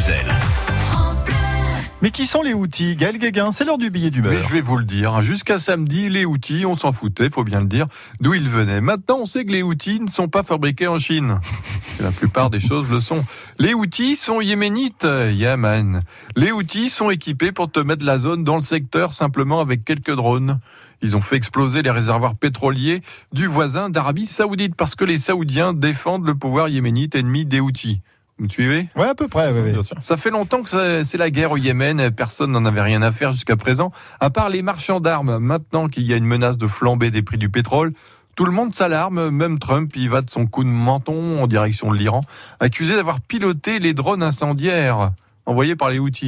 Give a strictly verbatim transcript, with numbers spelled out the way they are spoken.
Moselle. Mais qui sont les Houthis? Gaël Guéguin, c'est l'heure du billet du beurre. Mais je vais vous le dire, jusqu'à samedi, les Houthis, on s'en foutait, faut bien le dire, d'où ils venaient. Maintenant, on sait que les Houthis ne sont pas fabriqués en Chine. Et la plupart des choses le sont. Les Houthis sont yéménites, Yémen. Les Houthis sont équipés pour te mettre la zone dans le secteur simplement avec quelques drones. Ils ont fait exploser les réservoirs pétroliers du voisin d'Arabie Saoudite parce que les Saoudiens défendent le pouvoir yéménite ennemi des Houthis. Vous me suivez ? Ouais, à peu près, oui, oui. Bien sûr. Ça fait longtemps que c'est la guerre au Yémen. Personne n'en avait rien à faire jusqu'à présent, à part les marchands d'armes. Maintenant qu'il y a une menace de flambée des prix du pétrole, tout le monde s'alarme. Même Trump y va de son coup de menton en direction de l'Iran, accusé d'avoir piloté les drones incendiaires envoyés par les Houthis.